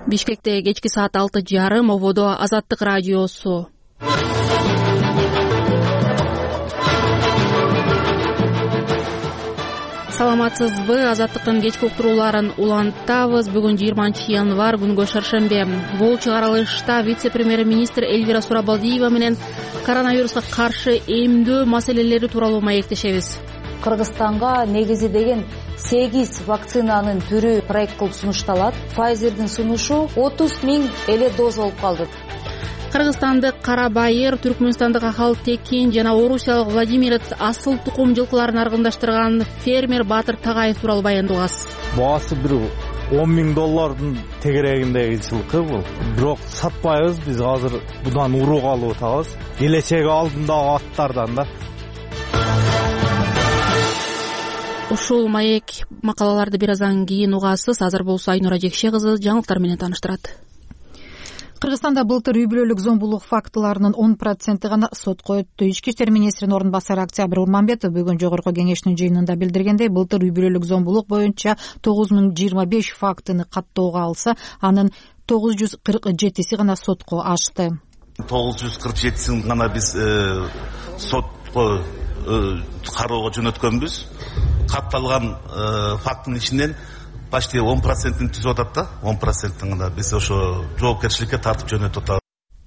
Бишкекте кечки саат 6:30 ободо Азаттык радиосу. Саламатсызбы? Азаттыктын кечки уктурууларын улантабыз. Бүгүн 20 январь, күнгө шаршембе. Бул чыгарылышта вице-премьер-министр Эльвира Сурабалдиева менен коронавируска каршы эмдөө маселелери тууралуу маектешебиз. Кыргызстанга негизи деген 8 вакцинанын түрү проект кылып сунушталат. Pfizer'дин сунушу 30 000 эле доз болуп калды. Кыргызстандык Кара Байыр, Түркмөнстандык Ахал Текин жана орусиялык Владимирец асыл тукум жылкыларын аргындаштырган фермер Батыр Тагаев тууралуу баяндагас. Баасы бир $10,000 тегерегиндеги жылкы бул. Бирок сатпайбыз, биз азыр будан урук алып атабыз. Келечеги алдындагы аттардан да. Ушул маек макалаларды бир аздан кийин угасыз. Азыр болсо Айнура Жекше кызы жаңылыктар менен тааныштырат. Кыргызстанда былтыр үй бүлөлүк зомбулук фактыларынын 10% гана сотко өттү. Ички иштер министринин орун басары Октябрь Урманбетов бүгүн жогорку кеңештин жыйынында билдиргендей, былтыр үй бүлөлүк зомбулук боюнча 9025 фактыны каттоого алса, анын 947 гана сотко ашты. 947 гана биз сотко кароого жөнөткөнбүз. Катталган фактынын ичинен почти 10%-ын түзүп атат да, 10%-ын гана биз ошо жоопкерчиликке тартып жөнөтүп атабыз.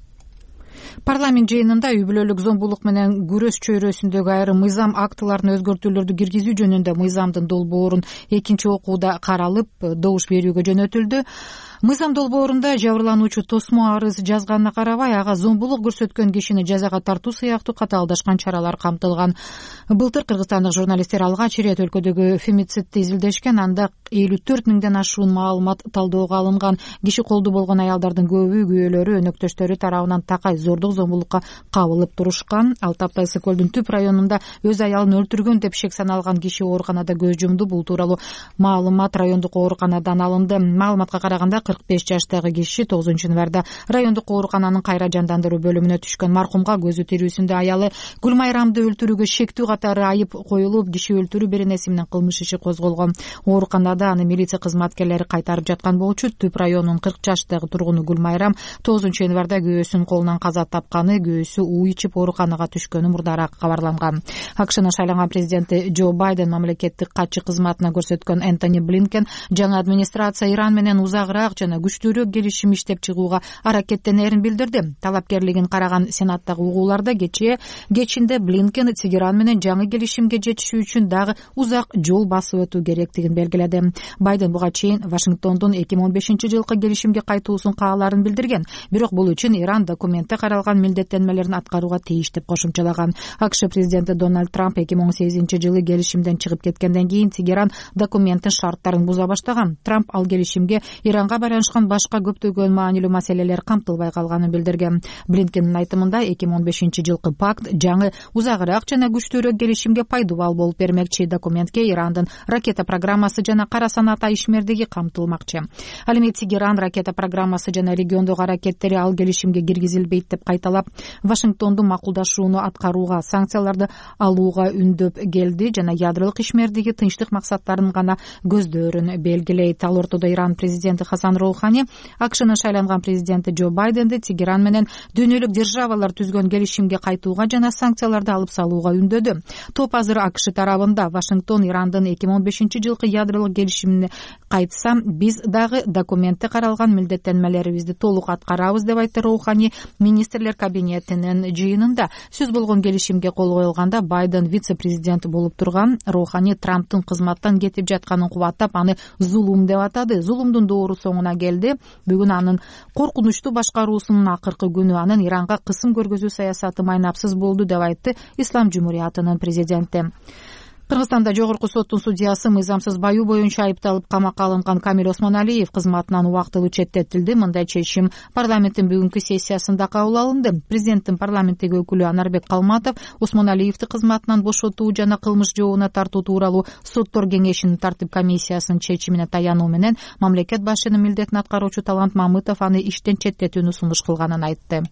Парламент жыйынында үй бүлөлүк зомбулук менен күрөш чөйрөсүндөгү айрым мыйзам актыларына өзгөртүүлөрдү киргизүү жөнүндө мыйзамдын долбоорун экинчи окууда каралып, добуш берүүгө жөнөтүлдү. Мыйзам долбоорунда жабырлануучу тосмо арыз жазганына карабай, ага зомбулук көрсөткөн кишини жазага тартуу сыяктуу катаалдашкан чаралар камтылган. Былтыр кыргызстандык журналисттер алгач ирет өлкөдөгү фемицидти изилдешкен, анда 54 000ден ашуун маалымат талдөөгө алынган. Киши колду болгон аялдардын көбү күйөөлөрү, өнөктөштөрү тарабынан такай зордук зомбулукка кабылып турушкан. Ал Таптай Ысык көлдүн түп районунда өз аялын өлтүргөн деп шек саналган киши ооруканада көз жумду. Бул тууралуу маалымат райондук ооруканадан алынды. Маалыматка караганда 45 жаштагы киши 9 январда райондук оорукананын кайра жандандыруу бөлүмүнө түшкөн. Маркумга көзү тирүүсүндө аялы Гүлмайрамды өлтүрүүгө шектүү катары айып коюлуп, киши өлтүрүү беренеси менен кылмыш иши козголгон. Ооруканада аны милиция кызматкерлери кайтарып жаткан болчу. Түп районунун 40 жаштагы тургуну Гүлмайрам 9 январда күйөөсүнүн колунан каза тапканы, күйөөсү уу ичип ооруканага түшкөнү мурдараак кабарланган. АКШнын шайланган президенти Джо Байден мамлекеттик катчы кызматына көрсөткөн Энтони Блинкен жаңы администрация Иран менен узагыраак жана күчтүүрөөк келишим иштеп чыгууга аракеттенерин билдирди. Талапкерлигин караган сенаттагы угууларда кечинде Блинкен Тегеран менен жаңы келишимге жетишүү үчүн дагы узак жол басып өтүү керектигин белгиледи. Байден буга чейин Вашингтондун 2015-жылкы келишимге кайтуусун кааларын билдирген, бирок бул үчүн Иран документте каралган милдеттенмелерин аткарууга тийиш деп кошумчалаган. АКШ президенти Дональд Трамп 2018-жылы келишимден чыгып кеткенден кийин Тегеран документтин шарттарын буза баштаган. Трамп ал келишимге Иранга байланышкан башка көптөгөн маанилүү маселелер камтылбай калганын билдирген. Блинкендин айтымында 2015-жылкы пакт жаңы узагыраак жана күчтүүрөөк келишимге пайдубал болуп бермекчи. Документке Ирандын ракета программасы жана кара санаат ишмердиги камтылмакчы. Ал эми Тегеран ракета программасы жана региондогу аракеттери ал келишимге киргизилбейт деп кайталап, Вашингтондун макулдашууну аткарууга, санкцияларды алууга үндөп келди жана ядролук ишмердиги тынчтык максаттарын гана көздөрүн белгилейт. Ал ортодо Иран президенти Хасан Роухани АКШнын шайланган президенти Джо Байденди Тегеран менен дүйнөлүк державалар түзгөн келишимге кайтууга жана санкцияларды алып салууга үндөдү. Топ азыр АКШ тарабында. Вашингтон Ирандын 2015-жылкы ядролук келишимине кайтса, биз дагы документте каралган милдеттенмелерибизди толук аткарабыз деп айтты Роухани министрлер кабинетинин жыйынында. Сөз болгон келишимге кол коюлганда Байден вице-президент болуп турган. Роухани Трамптын кызматтан кетип жатканын кубаттап, аны зулум деп атады. Зулумдун доору соңуна келди. Бүгүн анын коркунучтуу башкаруусунун акыркы күнү. Анын Иранга кысым көргөзүү саясаты майнапсыз болду деп айтты Ислам Жумуриятынын президенти. Кыргызстанда жогорку соттун судьясы мыйзамсыз баюу боюнча айыпталып камакка алынган Камил Осмоналиев кызматынан убактылуу четтетилди. Мындай чечим парламенттин бүгүнкү сессиясында кабыл алынды. Президенттин парламенттеги өкүлү Анарбек Калматов Осмоналиевди кызматынан бошотуу жана кылмыш жообуна тартуу тууралуу соттор кеңешинин тартип комиссиясынын чечимине таянуу менен мамлекет башчынын милдетин аткаруучу Талант Мамытов аны иштен четтетүүнү сунуш кылганын айтты.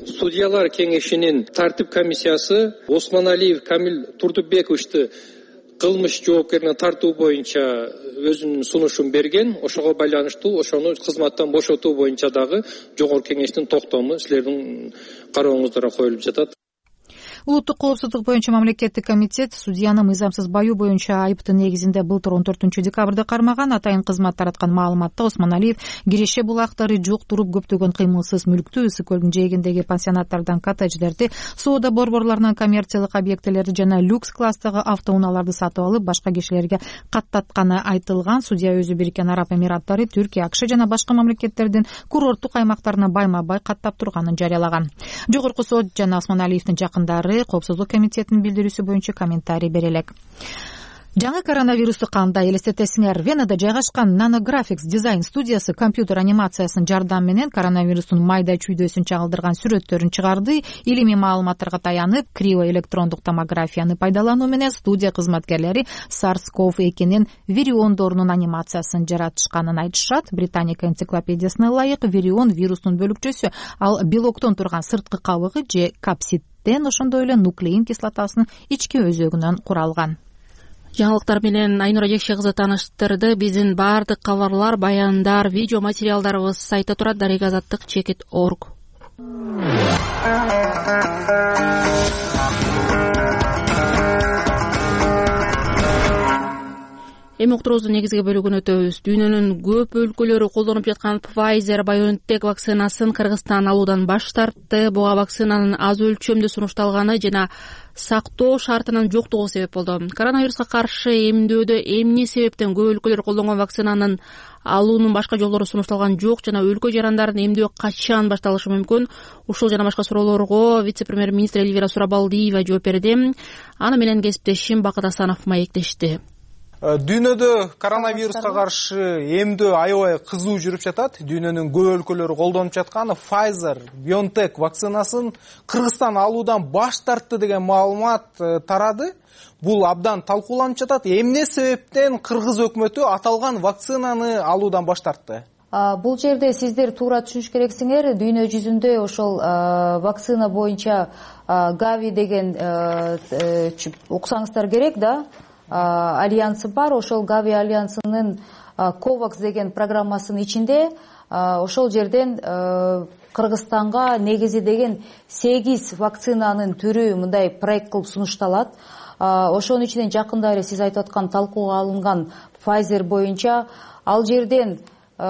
Судьялар кеңешинин тартип комиссиясы Осмоналиев Камил Турдубековичти кылмыш жоопкердигине тартуу боюнча өзүнүн сунушун берген. Ошого байланыштуу ошону кызматтан бошотуу боюнча дагы жогорку кеңештин токтому силердин карооңуздарга коюлуп жатат. Улуттук коопсуздук боюнча мамлекеттик комитет судьяны мыйзамсыз баюу боюнча айыптын негизинде былтыр 14 декабрда кармаган. Атайын кызмат тараткан маалыматта Осмоналиев Киреше булактары жок туруп көптөгөн кыймылсыз мүлктү, Ысык көлдүн жээгиндеги пансионаттардан коттедждерди, соода борборлорунан коммерциялык объектилерди жана люкс класстагы автоунааларды сатып алып, башка кишилерге каттатканы айтылган. Судья өзү Бириккен Араб Эмираттары, Түркия, АКШ жана башка мамлекеттердин курорттук аймактарына байма-бай каттап турганын жарыялаган. Жогорку сот жана Осмоналиевдин жакындары Коопсуздук комитетинин билдирүүсү боюнча комментарий бере элек. Жаңы коронавирусту кандай элестетесиңер? Венада жайгашкан Nanographics дизайн студиясы компьютер анимациясынын жардамы менен коронавирустун майда чүйдөсүн чагылдырган сүрөттөрүн чыгарды. Илимий маалыматтарга таянып, криоэлектрондук томографияны пайдалануу менен студия кызматкерлери SARS-CoV-2нин вириондорунун анимациясын жаратышканын айтышат. Британика энциклопедиясына ылайык, вирион вирустун бөлүкчөсү, ал белоктон турган сырткы кабыгы же капсидден, ошондой эле нуклеин кислотасынын ички өзөгүнөн куралган. Жаңылыктар менен Айнура Жекше кызы тааныштырды. Биздин баардык кабарлар, баяндар, видео материалдарыбыз сайтта турат, darigazattik.org. Эми уктуруубуздун негизги бөлүгүнө өтөбүз. Дүйнөнүн көп өлкөлөрү колдонуп жаткан Pfizer-BioNTech вакцинасын Кыргызстан алуудан баш тартты. Буга вакцинанын аз өлчөмдүү сунушталганы жана сактоо шартынын жоктугу себеп болду. Коронавируска каршы эмдөөдө эмне себептен көп өлкөлөр колдонгон вакцинанын алуунун башка жолдору сунушталган жок жана өлкө жарандарын эмдөө качан башталышы мүмкүн? Ушул жана башка суроолорго вице-премьер-министр Эльвира Сурабалдиева жооп берди. Аны менен кесиптешим Бакыт Асанов маектешти. Дүйнөдө коронавируска каршы эмдөө аябай кызуу жүрүп жатат. Дүйнөнүн көп өлкөлөрү колдонуп жаткан Pfizer-BioNTech вакцинасын Кыргызстан алуудан баш тартты деген маалымат тарады. Бул абдан талкууланып жатат. Эмне себептен кыргыз өкмөтү аталган вакцинаны алуудан баш тартты? Бул жерде сиздер туура түшүнүш керексиңер. Дүйнө жүзүндө ошол вакцина боюнча Gavi деген уксаңыздар керек да. Альянсы бар. Ошол Gavi альянсынын COVAX деген программасынын ичинде ошол жерден Кыргызстанга негизи деген 8 вакцинанын түрү мындай проект кылып сунушталат. Ошонун ичинен жакында эле сиз айтып аткан талкууга алынган Pfizer боюнча ал жерден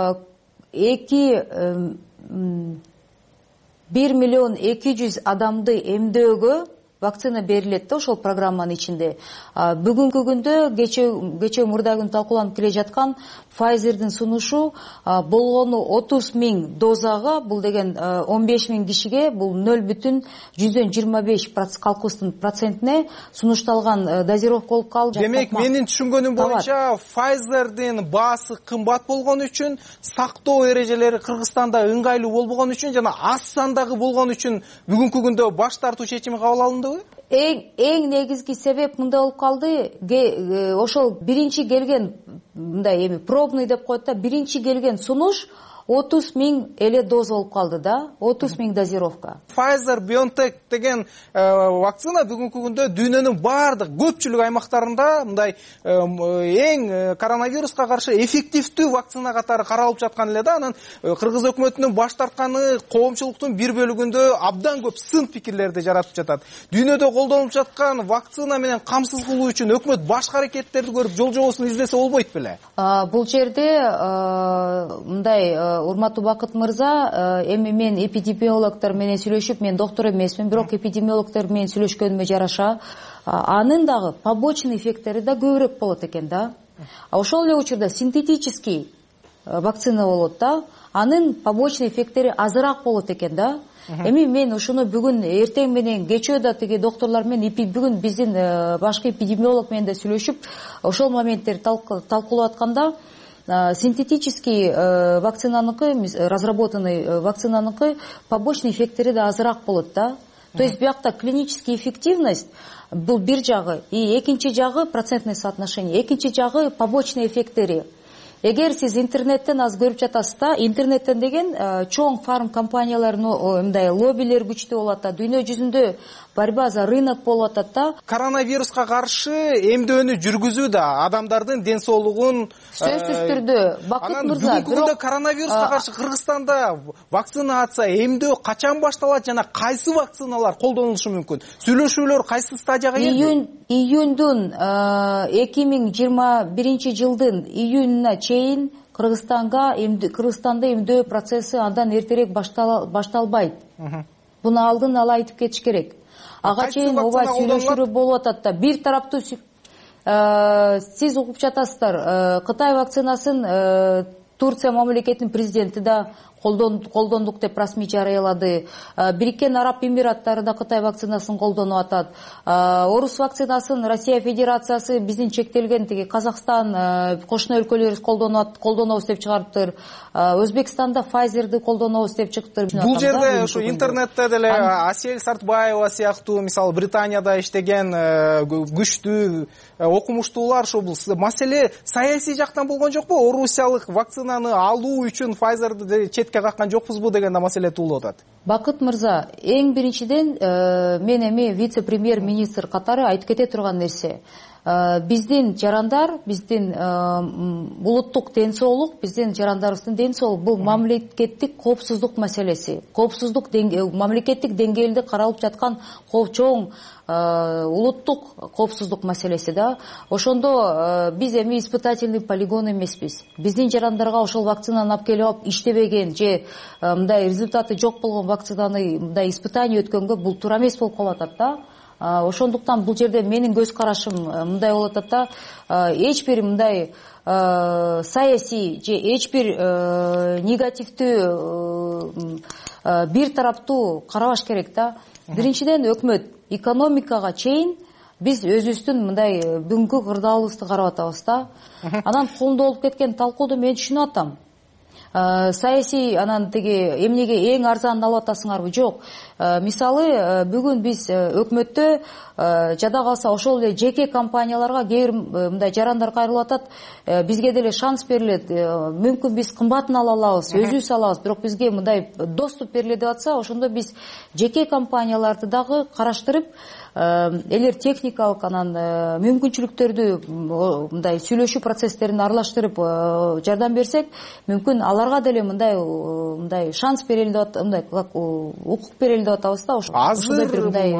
1.200.000 адамды эмдөөгө вакцина берилет да ошол программанын ичинде. Бүгүнкү күндө кечээ мурда талкууланып келе жаткан Pfizer'дин сунушу болгону 30.000 дозага, бул деген 15.000 кишиге, бул 0,25 калкыбыздын процентине сунушталган дозировка болуп калды. Демек, менин түшүнгөнүм боюнча Pfizer'дин баасы кымбат болгон үчүн, сактоо эрежелери Кыргызстанда ыңгайлуу болбогон үчүн жана аз сандагы болгон үчүн бүгүнкү күндө баш тартуу чечими кабыл алынды. Эң негизги себеп мындай болуп калды. Ошол биринчи келген мындай пробный деп коет да, биринчи келген сунуш 30.000 эле доза болуп калды да, 30.000 дозировка. Pfizer-BioNTech деген вакцина бүгүнкү күндө дүйнөнүн баардык көпчүлүк аймактарында мындай эң коронавируска каршы эффективдүү вакцина катары каралып жаткан эле да. Анан Кыргыз өкмөтүнүн баш тартканы коомчулуктун бир бөлүгүндө абдан көп сын пикирлерди жаратып жатат. Дүйнөдө колдонулуп жаткан вакцина менен камсыз кылуу үчүн өкмөт башка аракеттерди көрүп жол жобосун издесе болбойт беле? Бул жерде мындай урматтуу Бакыт мырза, эми мен эпидемиологдор менен сүйлөшүп, мен доктор эмесмин, бирок эпидемиологдор менен сүйлөшкөнүмө жараша, анын дагы побочный эффекттери да көбүрөөк болот экен да. Ошол эле учурда синтетический вакцина болот да, анын побочный эффекттери азыраак болот экен да. Эми мен ушуну бүгүн эртең менен кечөө да тиги доктурлар менен бүгүн биздин башка эпидемиолог менен да сүйлөшүп, ошол моменттерди талкуулап атканда, синтетический вакцинаныкы, разработанный вакцинаныкы побочный эффекттери да азыраак болот да. То есть биякта клинический эффективность бул бир жагы, и экинчи жагы процентное соотношение, экинчи жагы побочный эффекттери. эгер сиз интернеттен аз көрүп жатасыз да, интернеттен деген чоң фарм компаниялардын мындай лоббилер күчтүү болуп атат, дүйнө жүзүндө борьба за рынок болуп атат да. Коронавируска каршы эмдөөнү жүргүзүү да адамдардын ден соолугун сөзсүз түрдө. Бакыт мырза, бүгүнкү күндө коронавируска каршы Кыргызстанда вакцинация, эмдөө качан башталат жана кайсы вакциналар колдонулушу мүмкүн? Сүйлөшүүлөр кайсы стадияга келди? Июндун 2021 жылдын июнуна чейин Кыргызстанда эмдөө процесси андан эртерээк башталбайт. Буну алдын ала айтып кетиш керек. Ага чейин ооба сүйлөшүүлөр болуп атат да. Бир тараптуу сиз угуп жатасыздар, Кытай вакцинасын Турция мамлекетинин президенти да колдондук деп расмий жарыялады. Бириккен Араб Эмираттары да Кытай вакцинасын колдонуп атат. Орус вакцинасын Россия Федерациясы биздин чектелген тиги Казакстан, кошуна өлкөлөрүбүз колдонобуз деп чыгарыптыр. Өзбекстанда Pfizer'ди колдонобуз деп чыктыр. Бул жерде ушу интернетте деле Асель Сартбаева сыяктуу, мисалы Британияда иштеген күчтүү окумуштуулар ушу бул маселе саясий жактан болгон жокпу? Орусиялык вакцинаны алуу үчүн Pfizer'ди четке каккан жокпузбу деген да маселе туулуп атат. Бакыт мырза, эң биринчиден мен эми вице-премьер министр катары айтып кете турган нерсе. Биздин жарандар, биздин улуттук ден соолук, биздин жарандарыбыздын ден соолугу бул мамлекеттик коопсуздук маселеси. Коопсуздук мамлекеттик деңгээлде каралып жаткан чоң улуттук коопсуздук маселеси да. Ошондо биз эми испытательный полигон эмеспиз. Биздин жарандарга ошол вакцинаны алып келип иштебеген же мындай результаты жок болгон вакцинаны мындай испытание өткөнгө бул туура эмес болуп калып атат да. Ошондуктан бул жерде менин көз карашым мындай болуп атат да, эч бир мындай саясий же эч бир негативдүү бир тараптуу карабаш керек да. Биринчиден өкмөт экономикага чейин биз өзүбүздүн мындай бүгүнкү кырдаалыбызды карап атабыз да. Анан колунда болуп кеткен талкууду мен түшүнүп атам. Саясий анан тиги эмнеге эң арзанын алып атасыңарбы? Жок. Мисалы бүгүн биз өкмөттө жада калса ошол эле жеке компанияларга кээ бир мындай жарандар кайрылып атат. Бизге деле шанс берилет. Мүмкүн биз кымбатын ала алабыз, өзүбүз алабыз, бирок бизге мындай доступ берилет деп атса, ошондо биз жеке компанияларды дагы караштырып, элер техникалык анан мүмкүнчүлүктөрдү мындай сүйлөшүү процесстерин аралаштырып жардам берсек, мүмкүн аларга деле мындай шанс берели деп атат, мындай укук берели деп атабыз да. Азыр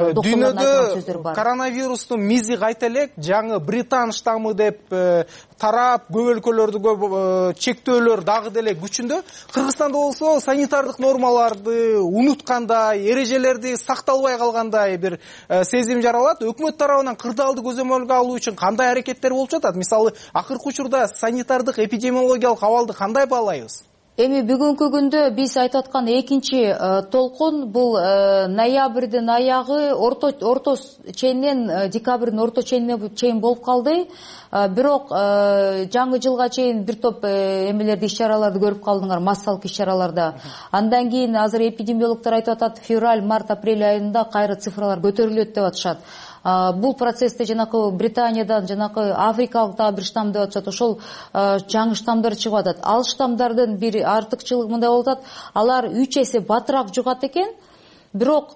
дүйнөдө коронавирустун мизи кайта элек жаңы Британ штаммы деп тарап, көп өлкөлөрдө чектөөлөр дагы деле күчүндө. Кыргызстанда болсо санитардык нормаларды унуткандай, эрежелерди сакталбай калгандай бир сезим жаралат. Өкмөт тарабынан кырдаалды көзөмөлгө алуу үчүн кандай аракеттер болуп жатат? Мисалы, акыркы учурда санитардык эпидемиологиялык абалды кандай баалайбыз? Эми бүгүнкү күндө биз айтып аткан экинчи толкун бул ноябрдын аягы, орто ченинен декабрдын орто ченине чейин болуп калды. Бирок жаңы жылга чейин бир топ эмелерди, иш-чараларды көрүп калдыңар, массалык иш-чараларда. Андан кийин азыр эпидемиологдор айтып атат, февраль, март, апрель айында кайра цифралар көтөрүлөт деп атышат. Бул процессте жанакы Британиядан, жанакы Африкалык дагы бир штамм деп атышат. Ошол жаңы штаммдар чыгып атат. Ал штаммдардын бир артыкчылыгы мындай болуп атат, алар 3 эсе батыраак жугат экен, бирок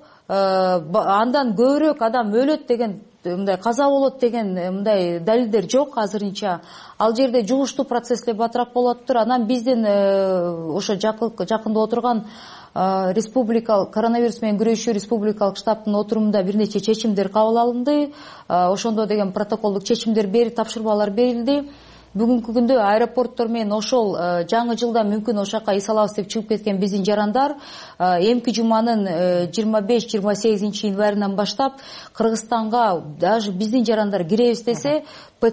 андан көбүрөөк адам өлөт деген, мындай каза болот деген мындай далилдер жок азырынча. Ал жерде жугуштуу процесслер батыраак болуп атыптыр. Анан биздин ошо жакында отурган республикалык коронавирус менен күрөшүү республикалык штабтын отурумунда бир нече чечимдер кабыл алынды. Ошондо деген протоколдук чечимдер тапшырмалар берилди. Бүгүнкү күндө аэропорттор менен ошол жаңы жылда мүмкүн ошака эс алабыз деп чыгып кеткен биздин жарандар эмки жуманын 25-28 январынан баштап Кыргызстанга даже биздин жарандар киребиз десе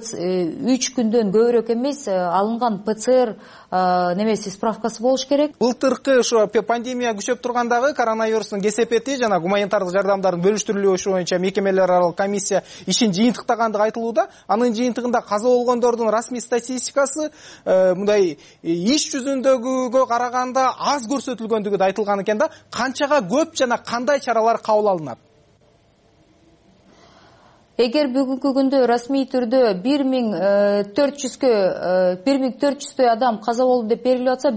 3 күндөн көбүрөөк эмес алынган ПЦР немеси справкасы болуш керек. Былтыркы ошо пандемия күчөп тургандагы коронавирустун кесепети жана гуманитардык жардамдардын бөлүштүрүлүшү боюнча мекемелер аралык комиссия ишин жыйынтыктагандыгы айтылууда. Анын жыйынтыгында каза болгондордун расмий статистикасы мындай иш жүзүндөгүгө караганда аз көрсөтүлгөндүгү да айтылган экен да. Канчага көп жана кандай чаралар кабыл алынат? эгер бүгүнкү күндө расмий түрдө 1400 адам каза болду деп берилип атса,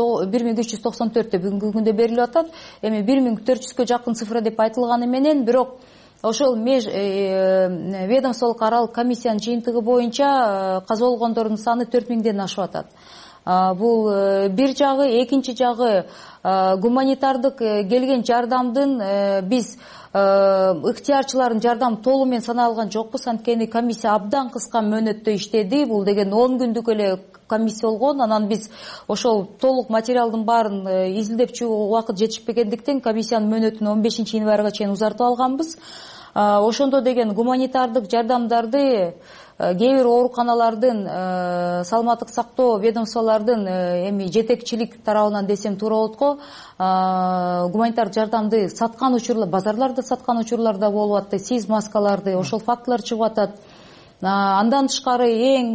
1394 бүгүнкү күндө берилип атат. Эми 1400 жакын цифра деп айтылганы менен, бирок ошол ведомстволук аралык комиссиянын жыйынтыгы боюнча каза болгондордун саны 4000ден ашып атат. Бул бир жагы. Экинчи жагы, гуманитардык келген жардамдын биз ыктыярчылардын жардамы толугу менен санай алган жокпуз. Анткени комиссия абдан кыска мөөнөттө иштеди. Бул деген 10 күндүк эле комиссия болгон. Анан биз ошол толук материалдын баарын изилдеп чыгууга убакыт жетишпегендиктен комиссиянын мөөнөтүн 15 январга чейин узартып алганбыз. Ошондо деген гуманитардык жардамдарды кээ бир ооруканалардын, саламаттык сактоо ведомстволордун эми жетекчилик тарабынан десем туура болот го, гуманитардык жардамды саткан учурлар, базарларда саткан учурлар да болуп атты, СИЗ маскаларды, ошол фактылар чыгып атат. Андан тышкары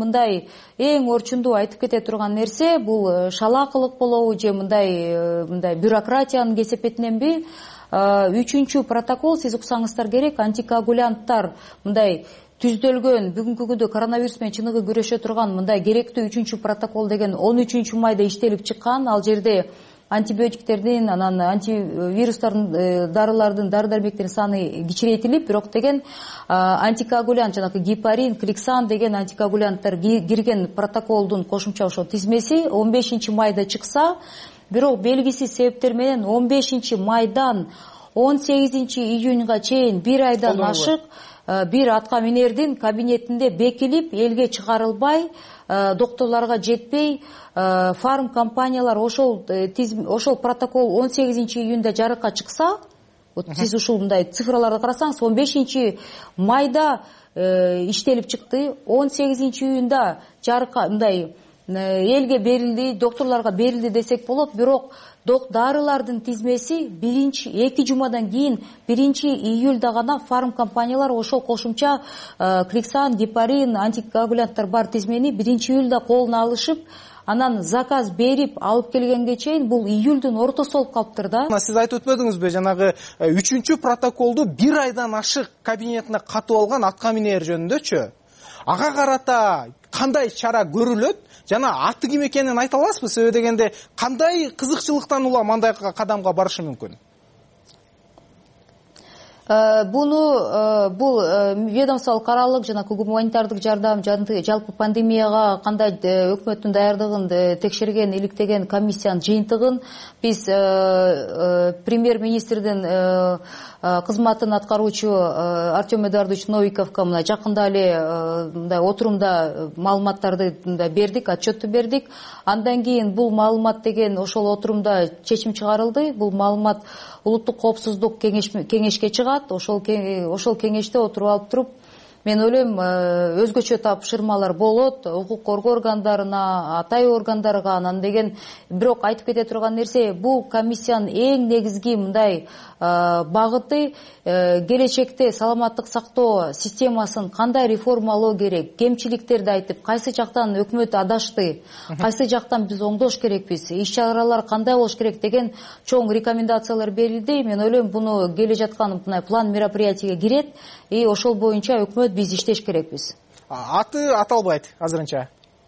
эң орчундуу айтып кете турган нерсе бул шалаакылык болобу же мындай бюрократиянын кесепетиненби? 3-чү протокол, сиз уксаңыздар керек, антикоагулянттар мындай түздөлгөн, бүгүнкү күндө коронавирус менен чыныгы күрөшө турган мындай керектүү 3-чү протокол деген 13 майда иштелип чыккан. Ал жерде антибиотиктердин, анан антивирустардын дарылардын, дары-дармектердин саны кичирейтилип, бирок деген антикоагулянт, жанагы гепарин, кликсан деген антикоагулянттар кирген протоколдун кошумча ошо тизмеси 15 майда чыкса, бирок белгисиз себептер менен 15 майдан 18 июньга чейин бир айдан ашык бир атка минердин кабинетинде бекилип, элге чыгарылбай, докторлорго жетпей, фарм компаниялар ошол протокол 18 июнда жарыкка чыкса, сиз ушундай цифраларды карасаңыз, 15 майда иштелип чыкты, 18 июнда жарыкка мындай элге берилди, докторлорго берилди десек болот, бирок дарылардын тизмеси 2 жумадан кийин 1 июлда гана фарм компаниялар ошол кошумча кликсан, гепарин, антикоагулянттар бар тизмени 1 июлда колуна алышып, анан заказ берип алып келгенге чейин бул июлдун ортосу болуп калыптыр да. Сиз айтып өтпөдүңүзбү, жанагы 3-чү протоколду бир айдан ашык кабинетине катып алган атка минер жөнүндөчү? Ага карата кандай чара көрүлөт? Жана аты ким экенин айта аласызбы? Себеби дегенде кандай кызыкчылыктан улам андай кадамга барышы мүмкүн? Бул ведомстволук аралык жана гуманитардык жардам, жалпы пандемияга кандай өкмөттүн даярдыгын текшерген, иликтеген комиссиянын жыйынтыгын биз премьер-министрдин кызматын аткаруучу Артем Эдуардович Новиковго мына жакында эле мындай отурумда маалыматтарды бердик, отчетту бердик. Андан кийин бул маалымат деген ошол отурумда чечим чыгарылды. Бул маалымат улуттук коопсуздук кеңешке чыгат. Ошол кеңеште отуруп алып туруп, мен ойлойм, өзгөчө тапшырмалар болот, укук коргоо органдарына, атай органдарга, анан деген. Бирок айтып кете турган нерсе, бул комиссиянын эң негизги мындай багыты келечекте саламаттык сактоо системасын кандай реформалоо керек, кемчиликтерди айтып, кайсы жактан өкмөт адашты, кайсы жактан биз оңдош керекпиз, иш-чаралар кандай болуш керек деген чоң рекомендациялар берилди. Мен ойлойм, буну келе жаткан план мероприятийге кирет и ошол боюнча өкмөт биз иштеш керекпиз. Аты аталбайт азырынча.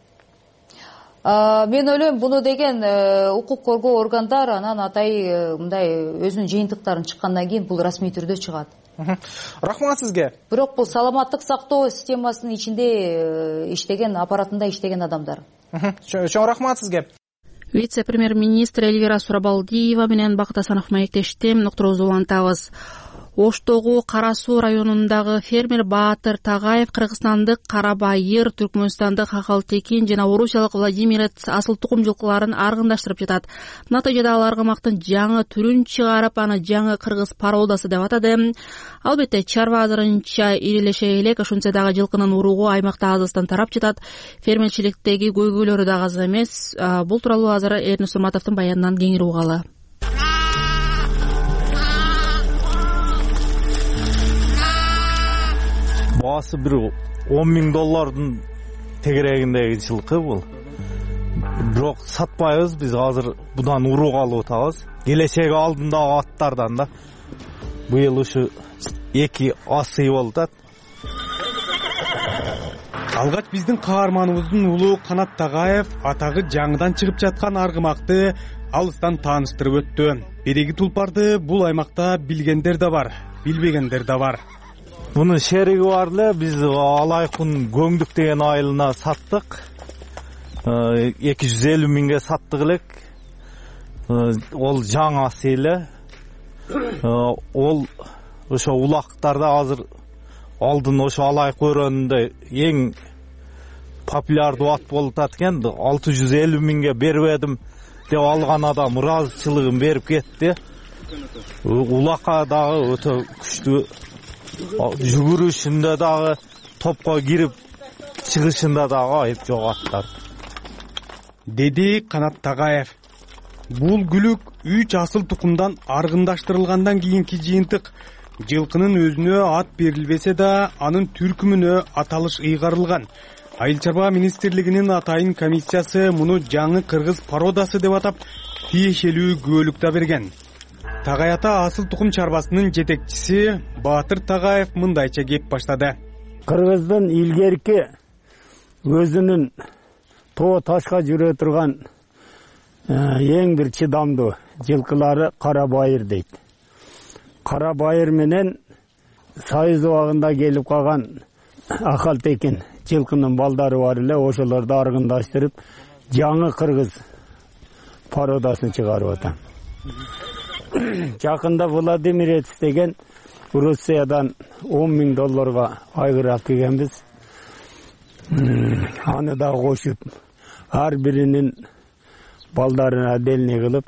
Мен ойлойм, буну деген укук коргоо органдар анан атай мындай өзүнүн жыйынтыктарын чыккандан кийин бул расмий түрдө чыгат. Рахмат сизге. Бирок бул саламаттык сактоо системасынын ичинде иштеген, аппаратында иштеген адамдар. Чоң рахмат сизге. Вице-премьер-министр Эльвира Сурабалдиева менен Бакыт Асанов маектешти. Ноктурубузду улантабыз. Оштогу Кара Суу районундагы фермер Баатыр Тагаев кыргызстандык Кара Байыр, түркмөнстандык Хакалтекин жана орусиялык Владимирец асыл тукум жылкыларын аргындаштырып жатат. Натыйжада ал аргымактын жаңы түрүн чыгарып, аны жаңы кыргыз породасы деп атады. Албетте, чарба азырынча ирилеше элек, ошентсе дагы жылкынын уругу аймакта азыстан тарап жатат. Фермерчиликтеги көйгөйлөрү да аз эмес. Бул тууралуу азыр Эрнис Сурматовдун баянынан кеңири угалы. Баасы бір $10,000 тегерегіндегі жылқы бұл. Бирок сатпайбыз, біз азыр будан урук алып атабыз. Келечеги алдындағы аттардан да. Быйыл ушу 2 асы болду. Алгач биздин каарманыбыздын улуу Канат Тагаев атагы жаңыдан чыгып жаткан аргымакты алыстан тааныштырып өттү. Береги тулпарды бул аймакта билгендер да бар, билбегендер да бар. Мунун шериги бар эле, биз Алайкун Көңдүк деген айылына саттык. 250 миңге саттык элек. Ол жаңасы эле. Ол ошо улактарда азыр алдын ошо Алайк өрөөнүндө эң популярдуу ат болуп атат экен. 650 миңге берип едим деп алган адам ыраазычылыгын берип кетти. Улакка дагы өтө күчтүү, жүгүрүшүндө дагы, топко кирип чыгышында дагы айып жок аттар, деди Канат Тагаев. Бул күлүк 3 асыл тукумдан аргындаштырылгандан кийинки жыйынтык. Жылкынын өзүнө ат берилбесе да, анын түркүмүнө аталыш ыйгарылган. Айыл чарба министрлигинин атайын комиссиясы муну жаңы кыргыз породасы деп атап, тиешелүү күбөлүк да берген. Tagay ата асыл тукум чарбасынын жетекчиси Баатыр Тагаев мындайча кеп баштады. Кыргыздын илгерки өзүнүн тоо ташка жүрө турган эң бир чыдамдуу жылкылары Кара Байыр дейт. Кара Байыр менен Сайыз убагында келип калган Акалтекин жылкынын балдары бар эле, ошолорду аргындаштырып жаңы кыргыз породасын чыгарып атам. Жакында Владимирец деген Русиядан $10,000 айгыр алып келгенбиз. Аны да кошуп, ар биринин балдарына отдельный кылып,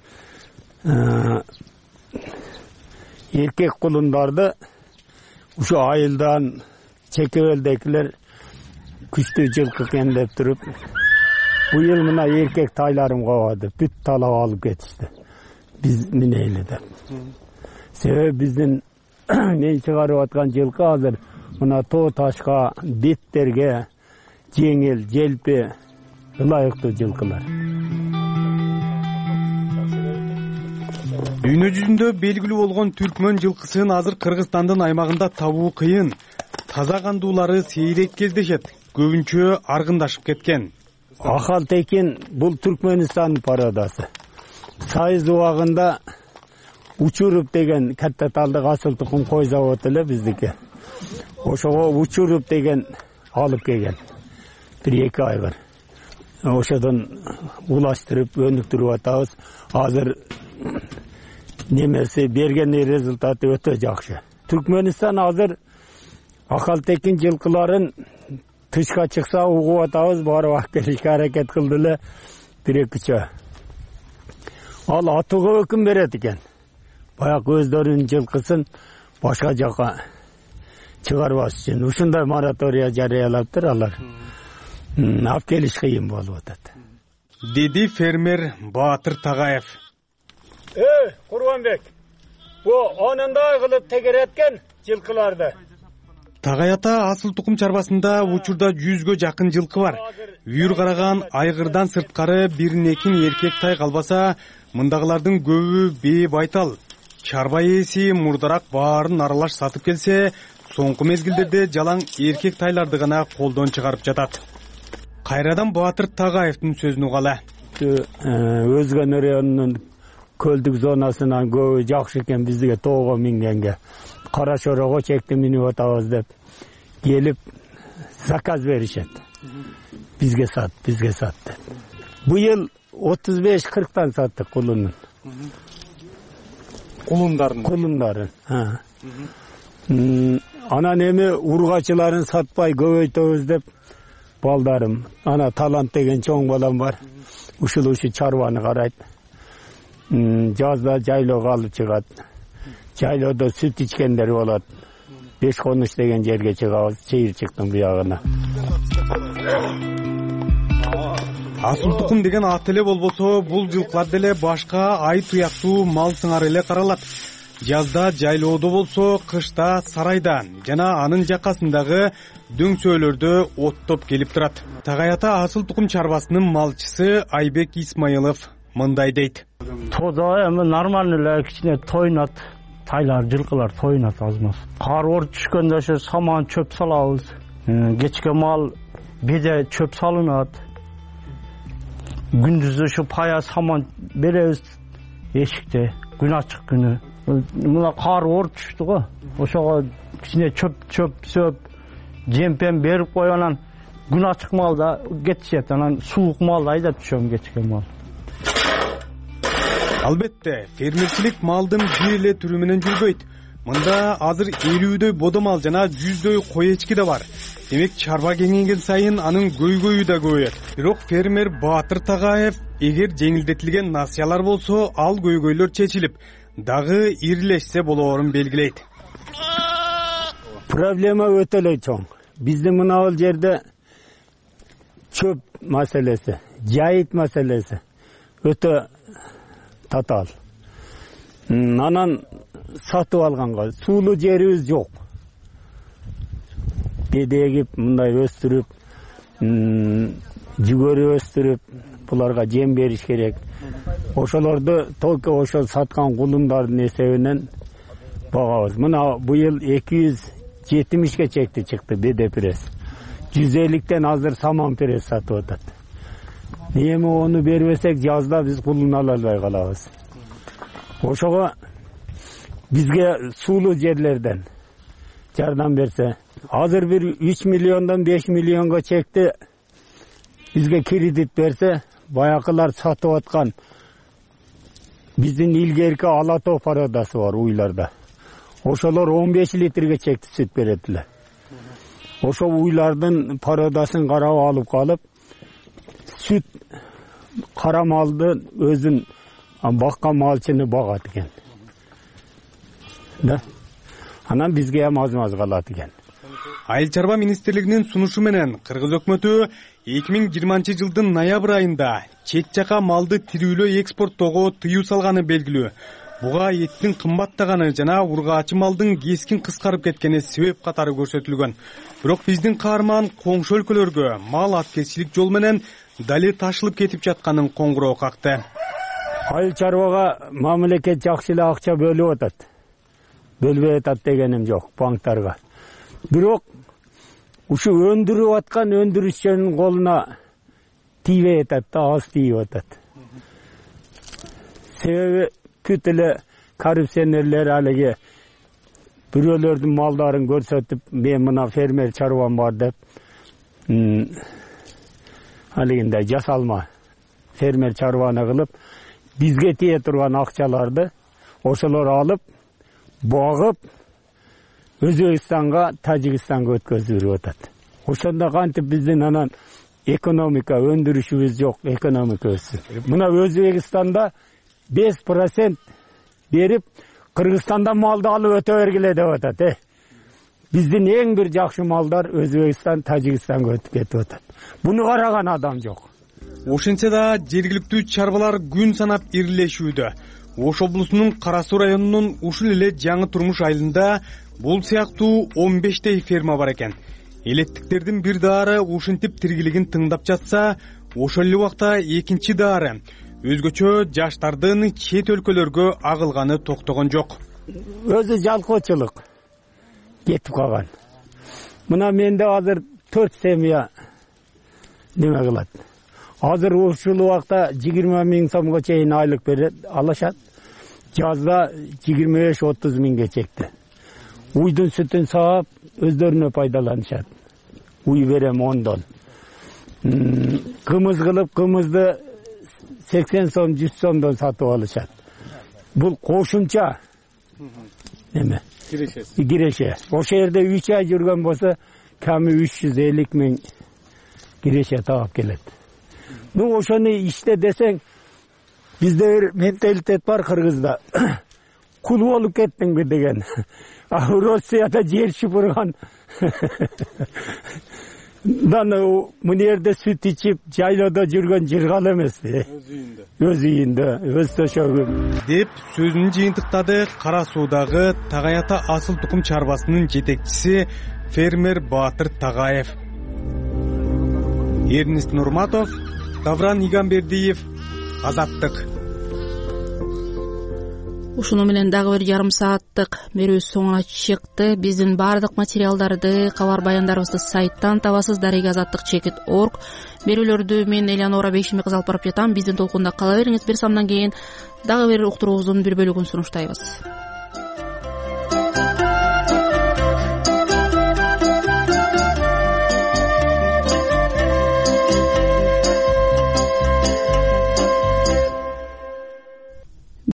эркек кулундарды ушу айылдан чекебелдекилер күчтүү жылкы экен деп туруп, быйыл мына эркек тайларым кабады, бүт талап алып кетишти. Биз минейли деп. Себеби биздин мен чыгарып аткан жылкы азыр мына тоо ташка, беттерге жеңил, желпи, ылайыктуу жылкылар. Дүйнө жүзүндө белгилүү болгон түркмөн жылкысын азыр Кыргызстандын аймагында табуу кыйын. Таза кандуулары сейрек кездешет, көбүнчө аргындашып кеткен. Акалтекин бул Түркмөнстандын породасы. Сайыз убагында Учуруп деген катта талдык асыл тукум кой заводу эле биздики. Ошого Учуруп деген алып келген. 1-2 айгыр. Ошодон улаштырып, өнүктүрүп атабыз. Азыр немеси берген результаты өтө жакшы. Түркмөнстан азыр Акалтекин жылкыларын тышка чыкса угуп атабыз, барып алып келишке аракет кылды эле 1-2 ай. Ал атууга өкүм берет экен. Баяк өздөрүнүн жылкысын башка жака чыгарбаш үчүн ушундай моратория жарыялаптыр алар. Алып келиш кыйын болуп атат. Деди фермер Баатыр Тагаев. Курбанбек, бу анындай кылып тегереткен жылкыларды. Tagay ата асыл тукум чарбасында учурда 100гө жакын жылкы бар. Үйүр караган айгырдан сырткары бирин-экин эркек тай калбаса, мындагылардын көбү бээ байтал. Чарба ээси мурдарак баарын аралаш сатып келсе, соңку мезгилдерде жалаң эркек тайларды гана колдон чыгарып жатат. Кайрадан Баатыр Тагаевдин сөзүн угалы. Өзгөн районунун көлдүк зонасынан көбү жакшы экен бизге тоого мингенге. Кара Шорого чекти минип атабыз деп келип заказ беришет. Бизге сат деп. Быйыл 35-40тан саттык кулунун. Кулундарын. Анан эми ургачыларын сатпай көбөйтөбүз деп балдарым. Ана Талант деген чоң балам бар. Ушул чарбаны карайт. Жазда жайлоого алып чыгат. Жайлоодо сүт ичкендер болот. 5 конуш деген жерге чыгабыз, чыйырчыктын буягына. Асыл тукум деген ат эле болбосо, бул жылкылар деле башка ай туяктуу мал сыңары эле каралат. Жазда жайлоодо болсо, кышта сарайда жана анын жакасындагы дөңсөөлөрдө оттоп келип турат. Tagay ата асыл тукум чарбасынын малчысы Айбек Исмаилов мындай дейт. Тода эми нормально эле кичине тойнат. Тайлар, жылкылар тойнат азмаз. Кар ор түшкөндө ошо саман чөп салабыз. Kechki mal bede çöp salınat. Gündüzde şu paya saman beremiz eşikte. Gün açık günü. Mına kar or düştü go. Oşaga içine çöp söp jempen berip koyanan gün açık malda geçecek. Anan suuk malda ayda düşüyorum geçke mal. Albatta, fermerchilik maldын бир эле түрү менен жүрбөйт. Мында азыр 50дөй бодо мал жана 100дөй кой эчки да бар. Демек чарба кеңейген сайын анын көйгөйү да көбөйөт. Бирок фермер Баатыр Тагаев эгер жеңилдетилген насыялар болсо, ал көйгөйлөр чечилип, дагы ирилешсе болоорун белгилейт. Проблема өтө эле чоң. Биздин мына жерде чөп маселеси, жайыт маселеси өтө татал. Анан сатып алганга суулуу жерибиз жок. Беде эгип мындай өстүрүп, жүгөрү өстүрүп, буларга жем бериш керек. Ошолорду только ошол саткан кулундардын эсебинен багабыз. Мына быйыл 270ге чекти чыкты беде пресс. 150ден азыр саман пресс сатып атат. Эми onu бербесек жазда биз кулун ала албай калабыз. Ошого бизге суулуу жерлерден жардам берсе, азыр бир 3 миллиондон 5 миллионго чекти бизге кредит берсе, баякылар сатып аткан биздин илгерки ала тоо пародасы бар уйларда. Ошолор 15 литрге чекти сүт берет эле. Ошо уйлардын пародасын карап алып калып, süt kara maldı özün bakka malçını bağat eкен. Da. Анан бизге ham аз-маз калат экен. Айыл чарба министрлигинин сунушу менен Кыргыз өкмөтү 2020 жылдын ноябрь айында чет жака малды тирүүлөө экспорттоого тыюу салганы белгилүү. Буга эттин кымбаттаганы жана ургаачы малдын кескин кыскарып кеткени себеп катары көрсөтүлгөн. Бирок биздин каарман коңшу өлкөлөргө мал аткезчилик жол менен дали ташылып кетип жатканын коңгуроо какты. Айыл чарбага мамлекет жакшы эле акча бөлүп атат. Бөлбөй атат дегеним жок банктарга. Бирок ушу өндүрүп аткан өндүрүшчүнүн колуна тийбей атат да, аз тийип атат. Себеби бүт эле коррупционерлер алиги бирөөлөрдүн малдарын көрсөтүп, мен мына фермер чарбам бар деп, алигинде жасалма фермер чарбаны кылып, бизге тие турган акчаларды ошолор алып, багып, Өзбекстанга, Тажикстанга өткөзүп берип атат. Ошондо кантип биздин анан экономика, өндүрүшүбүз жок, экономика өссүн. Мына Өзбекстанда 5% берип, Кыргызстанда малды алып өтө бергиле деп атат. Биздин эң бир жакшы малдар Өзбекстан, Тажикстанга өтүп кетип атат. Буну караган адам жок. Ошентсе да жергиликтүү чарбалар күн санап ирилешүүдө. Ош облусунун Кара Суу районунун ушул эле Жаңы Турмуш айылында бул сыяктуу 15 ферма бар экен. Элеттиктердин бир даары ушинтип тиргилигин тыңдап жатса, ошол эле убакта экинчи даары өзгөчө жаштардын чет өлкөлөргө агылганы токтогон жок. Өзү жалкоочулук кетип калган. Мына менде азыр 4 семья неме кылат. Азыр ушул убакта 20 миң сомго чейин айлык берет, алышат. Жазда 25-30 миңге чекти. Уйдун сүтүн саап, өздөрүнө пайдаланышат. Уй берем 10 дон. Кымыз кылып, кымызды 80 сом, 100 сомдон сатып алышат. Бул кошумча неме? Киреше. Ошо жерде 3 ай жүргөн болсо, ками 350 миң киреше таап келет. Ну, ошону иште десең, бизде бир менталитет бар Кыргызда. Кул болуп кеттиңби деген. А Россияда жер шыпырган. Даны мына жерде сүт ичип, жайлоодо жүргөн жыргал эмеспи? Өз үйүндө, өз төшөгү. Деп сөзүн жыйынтыктады Кара Суудагы Тагайата асыл тукум чарбасынын жетекчиси фермер Баатыр Тагаев. Эрнест Нурматов, Давран Игамбердиев, Азаттык. ушуну менен дагы бир жарым сааттык берүүбүз соңуна чыкты. Биздин баардык материалдарды, кабар баяндарыбызды сайттан табасыз. Дарега азаттык /org. Берүүлөрдү мен Элеонора Бейшими кыз алып барып жатам. Биздин толкунда кала бериңиз. Бир самдан кийин дагы бир уктуруубуздун бир бөлүгүн сунуштайбыз.